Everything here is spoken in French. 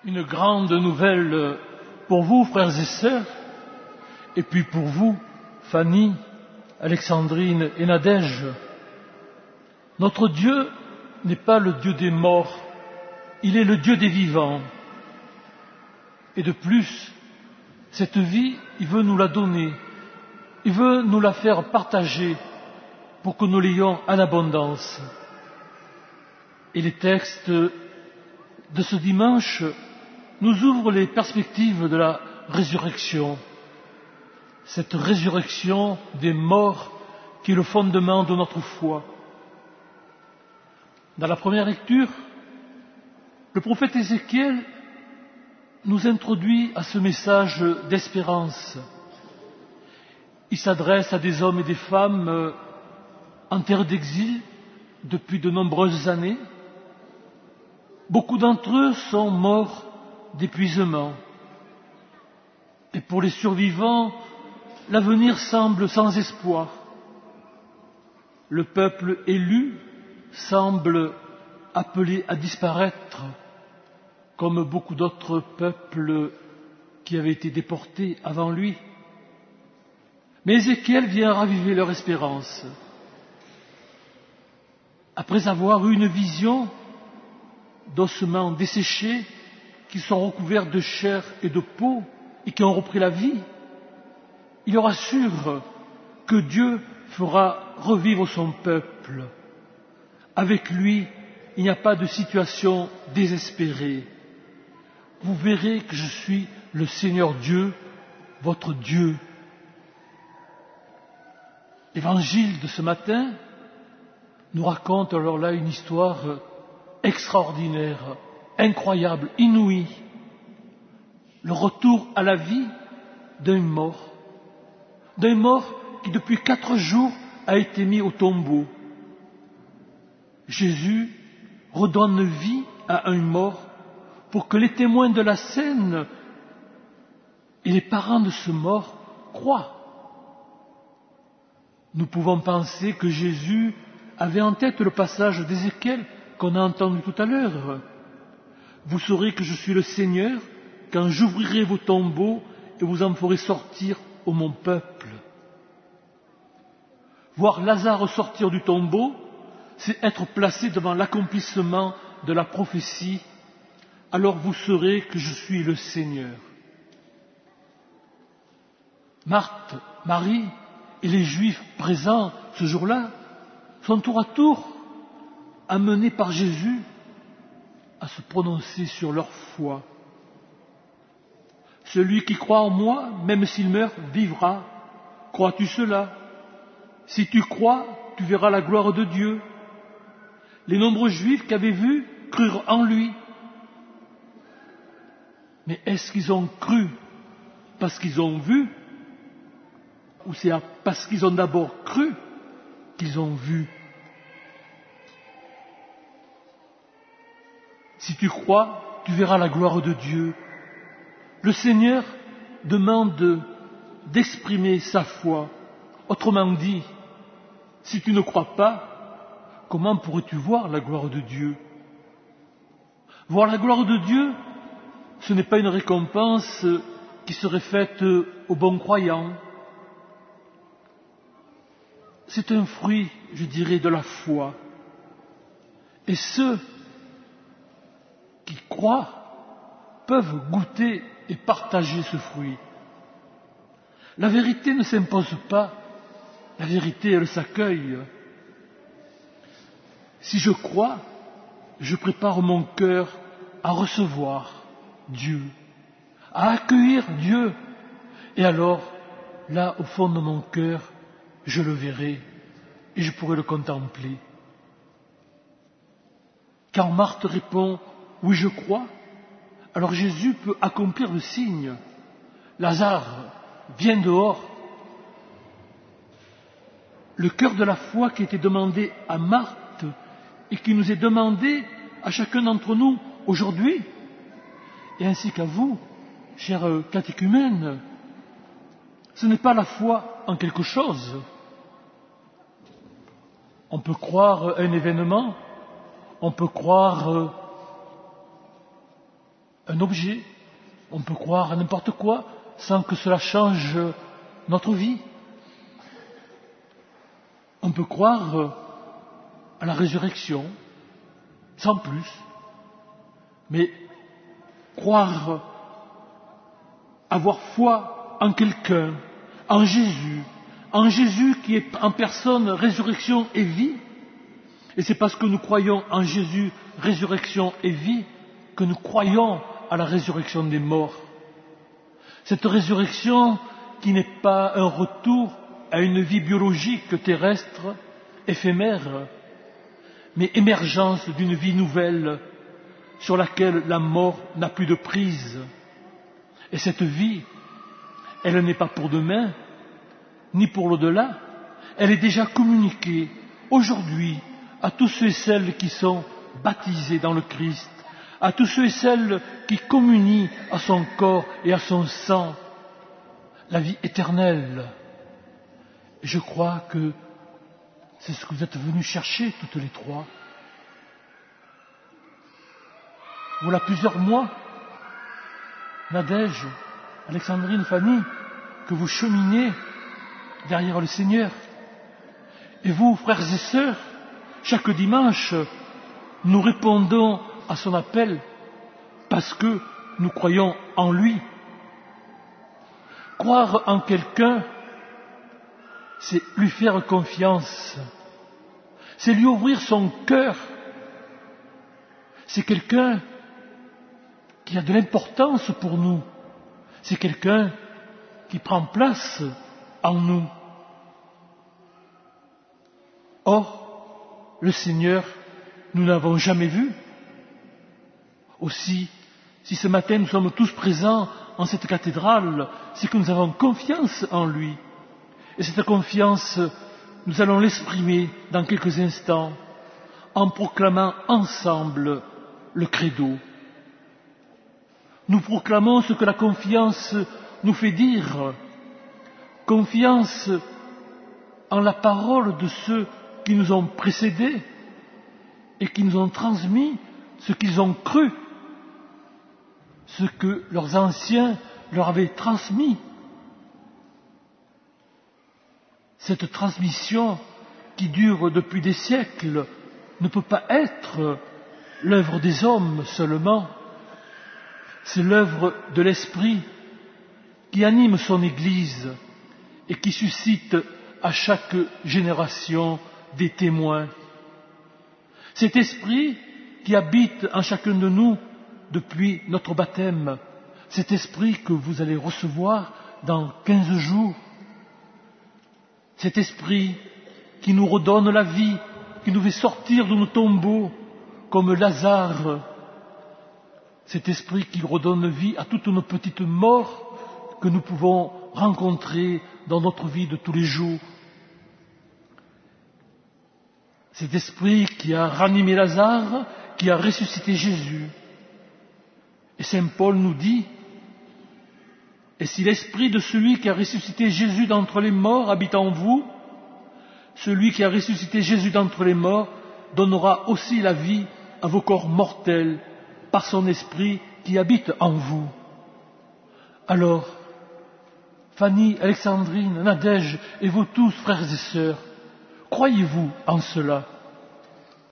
Une grande nouvelle pour vous, frères et sœurs, et puis pour vous, Fanny, Alexandrine et Nadège. Notre Dieu n'est pas le Dieu des morts, il est le Dieu des vivants. Et de plus, cette vie, il veut nous la donner, il veut nous la faire partager pour que nous l'ayons en abondance. Et les textes de ce dimanche nous ouvrent les perspectives de la résurrection. Cette résurrection des morts qui est le fondement de notre foi. Dans la première lecture, le prophète Ézéchiel nous introduit à ce message d'espérance. Il s'adresse à des hommes et des femmes en terre d'exil depuis de nombreuses années. Beaucoup d'entre eux sont morts d'épuisement. Et pour les survivants, l'avenir semble sans espoir. Le peuple élu semble appelé à disparaître, comme beaucoup d'autres peuples qui avaient été déportés avant lui. Mais Ézéchiel vient raviver leur espérance. Après avoir eu une vision d'ossements desséchés qui sont recouverts de chair et de peau et qui ont repris la vie, il leur assure que Dieu fera revivre son peuple. Avec lui, il n'y a pas de situation désespérée. Vous verrez que je suis le Seigneur Dieu, votre Dieu. L'évangile de ce matin nous raconte alors là une histoire extraordinaire, incroyable, inouïe. Le retour à la vie d'un mort qui depuis 4 jours a été mis au tombeau. Jésus redonne vie à un mort pour que les témoins de la scène et les parents de ce mort croient. Nous pouvons penser que Jésus avait en tête le passage d'Ézéchiel qu'on a entendu tout à l'heure. Vous saurez que je suis le Seigneur quand j'ouvrirai vos tombeaux et vous en ferez sortir, ô mon peuple. Voir Lazare sortir du tombeau, c'est être placé devant l'accomplissement de la prophétie. Alors vous saurez que je suis le Seigneur. Marthe, Marie et les Juifs présents ce jour-là sont tour à tour amenés par Jésus à se prononcer sur leur foi. Celui qui croit en moi, même s'il meurt, vivra. Crois-tu cela? Si tu crois, tu verras la gloire de Dieu. Les nombreux Juifs qui avaient vu crurent en lui. Mais est-ce qu'ils ont cru parce qu'ils ont vu? Ou c'est parce qu'ils ont d'abord cru qu'ils ont vu? Si tu crois, tu verras la gloire de Dieu. Le Seigneur demande d'exprimer sa foi. Autrement dit, si tu ne crois pas, comment pourrais-tu voir la gloire de Dieu? Voir la gloire de Dieu, ce n'est pas une récompense qui serait faite aux bons croyants. C'est un fruit, je dirais, de la foi. Et ceux qui croient peuvent goûter et partager ce fruit. La vérité ne s'impose pas, la vérité, elle s'accueille. Si je crois, je prépare mon cœur à recevoir Dieu, à accueillir Dieu. Et alors, là, au fond de mon cœur, je le verrai et je pourrai le contempler. Quand Marthe répond « Oui, je crois », alors Jésus peut accomplir le signe. Lazare, viens dehors. Le cœur de la foi qui était demandé à Marthe et qui nous est demandé à chacun d'entre nous aujourd'hui, et ainsi qu'à vous, chers catéchumènes, ce n'est pas la foi en quelque chose. On peut croire à un événement, on peut croire un objet, on peut croire à n'importe quoi sans que cela change notre vie. On peut croire à la résurrection, sans plus. Mais croire, avoir foi en quelqu'un, en Jésus qui est en personne résurrection et vie. Et c'est parce que nous croyons en Jésus, résurrection et vie, que nous croyons à la résurrection des morts. Cette résurrection qui n'est pas un retour à une vie biologique terrestre, éphémère, mais émergence d'une vie nouvelle sur laquelle la mort n'a plus de prise. Et cette vie, elle n'est pas pour demain, ni pour l'au-delà, elle est déjà communiquée aujourd'hui à tous ceux et celles qui sont baptisés dans le Christ, à tous ceux et celles qui communient à son corps et à son sang la vie éternelle. Et je crois que c'est ce que vous êtes venus chercher toutes les trois. Voilà plusieurs mois, Nadège, Alexandrine, Fanny, que vous cheminez derrière le Seigneur. Et vous, frères et sœurs, chaque dimanche, nous répondons à son appel parce que nous croyons en lui. Croire en quelqu'un, c'est lui faire confiance, c'est lui ouvrir son cœur. C'est quelqu'un qui a de l'importance pour nous, c'est quelqu'un qui prend place en nous. Or, le Seigneur, nous ne l'avons jamais vu. Aussi, si ce matin nous sommes tous présents en cette cathédrale, c'est que nous avons confiance en lui. Et cette confiance, nous allons l'exprimer dans quelques instants en proclamant ensemble le credo. Nous proclamons ce que la confiance nous fait dire. Confiance en la parole de ceux qui nous ont précédés et qui nous ont transmis ce qu'ils ont cru, ce que leurs anciens leur avaient transmis. Cette transmission qui dure depuis des siècles ne peut pas être l'œuvre des hommes seulement. C'est l'œuvre de l'Esprit qui anime son Église et qui suscite à chaque génération des témoins. Cet Esprit qui habite en chacun de nous depuis notre baptême, cet Esprit que vous allez recevoir dans 15 jours, cet Esprit qui nous redonne la vie, qui nous fait sortir de nos tombeaux comme Lazare, cet Esprit qui redonne vie à toutes nos petites morts que nous pouvons rencontrer dans notre vie de tous les jours. Cet Esprit qui a ranimé Lazare, qui a ressuscité Jésus. Et Saint Paul nous dit, « Et si l'Esprit de celui qui a ressuscité Jésus d'entre les morts habite en vous, celui qui a ressuscité Jésus d'entre les morts donnera aussi la vie à vos corps mortels par son Esprit qui habite en vous. » Alors, Fanny, Alexandrine, Nadège et vous tous, frères et sœurs, croyez-vous en cela?